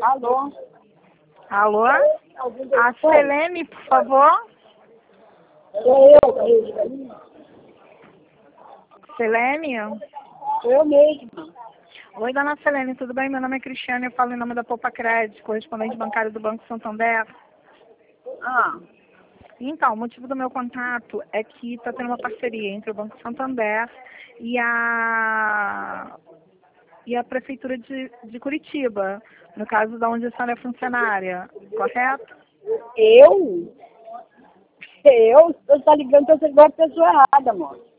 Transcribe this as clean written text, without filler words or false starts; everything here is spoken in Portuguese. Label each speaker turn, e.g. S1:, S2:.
S1: Alô?
S2: Alô? A Selene, por favor.
S1: Sou eu.
S2: Selene?
S1: Eu mesma.
S2: Oi, dona Selene, tudo bem? Meu nome é Cristiane, eu falo em nome da Poupa Crédito, correspondente bancário do Banco Santander.
S1: Ah,
S2: Então, o motivo do meu contato é que está tendo uma parceria entre o Banco Santander e a Prefeitura de Curitiba, no caso da onde a senhora é funcionária, correto?
S1: eu? Você está ligando para a pessoa errada, amor.